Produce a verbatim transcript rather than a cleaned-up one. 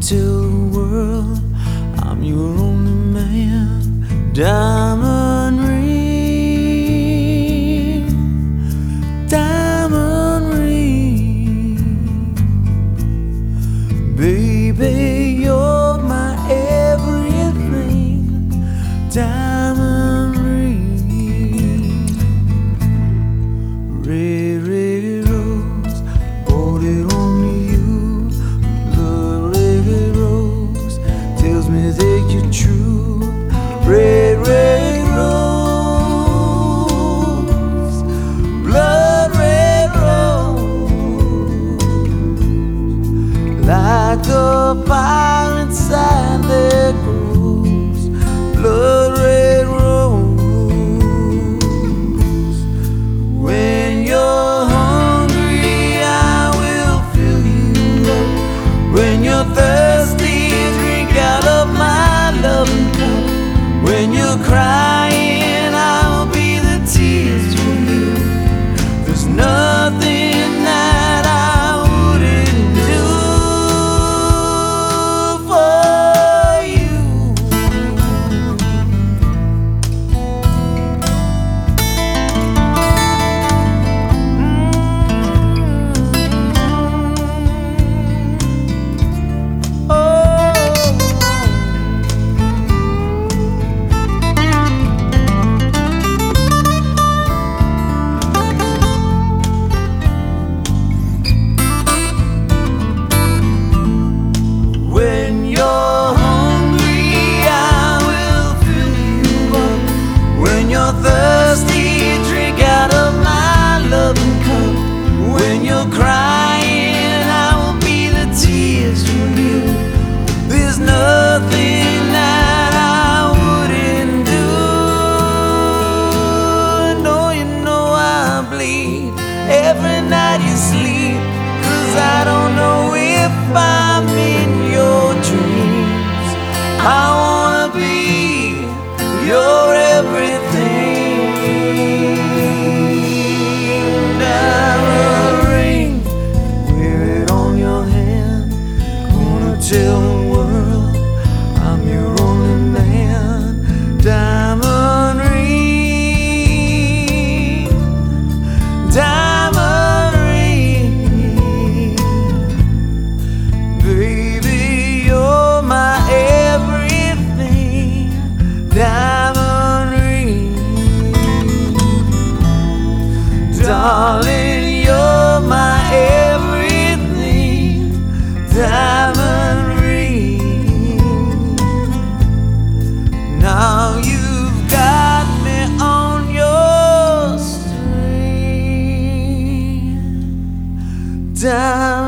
tell the world I'm your only man. Diamond ring, diamond ring. Baby, you're my everything. Diamond ring. Red, red rose, bought it only you. Blood, red rose, tells me that you're true. Red, red rose, blood red rose, like a fire inside that grows. Blood red rose. When you're hungry, I will fill you up. When you're thirsty, drink out of my loving cup. When you're crying, I'll be the tears for you. There's nothing that I wouldn't do for you. Mm-hmm. Oh. Thirsty, drink out of my loving cup. When you're crying, I will be the tears for you. There's nothing that I wouldn't do. No, you know I bleed every night you sleep, 'cause I don't know if I'm in your dreams. I wanna be your everything. Tell the world I'm your only man. Diamond ring, diamond ring. Baby, you're my everything. Diamond ring. Darling, you're my everything. Diamond. Now you've got me on your string. Down